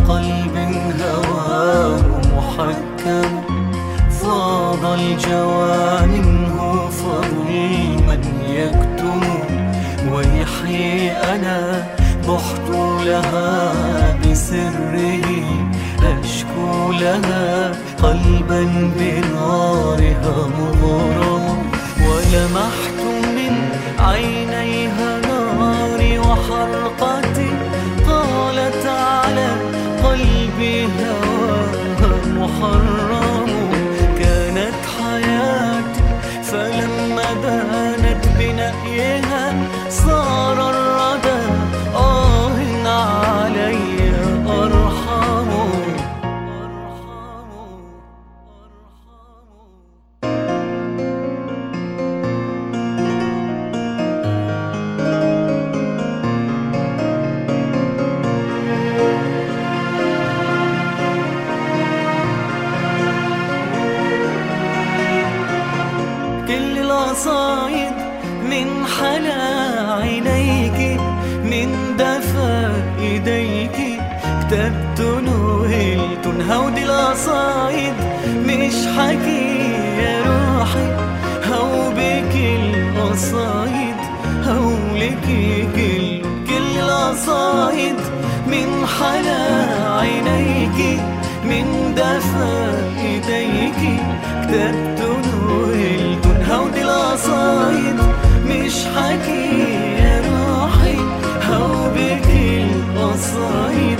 قلب هواه محكم، فاض الجوى منه فظلما يكتم. ويحيي أنا بحت لها بسره، أشكو لها قلبا بنارها مغرم. ولمحت من عينيها ناري وحرقتي، قالت على قلبي هواها محرم. كانت حياتي فلما بانت بنأيها صار الردى علي أرحم. كل القصايد من حلا عينيك، من دفا ايديك كتبت نوهلت. هودي القصايد مش حكي يا روحي، هو بك القصايد هولك كل القصايد من حلا عينيك، من دفا ايديك كتبت نوهلت. هودي القصايد مش حكي يا روحي، هو بك القصايد